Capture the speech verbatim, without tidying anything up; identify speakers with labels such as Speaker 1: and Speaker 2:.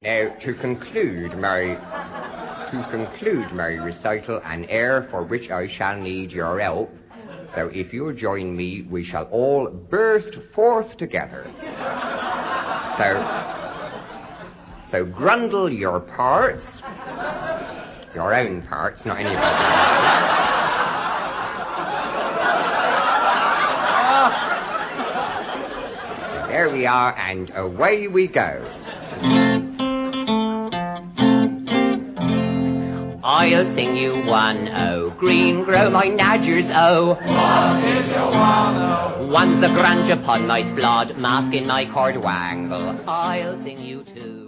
Speaker 1: Uh, to conclude my to conclude my recital, an air for which I shall need your help. So if you'll join me, we shall all burst forth together. So, so grundle your parts, your own parts, not anybody else's. There we are, and away we go. I'll sing you one, oh, green grow my nadgers, oh.
Speaker 2: What is your one, oh?
Speaker 1: One's the grunge upon my splod, mask in my cord wangle. I'll sing you two.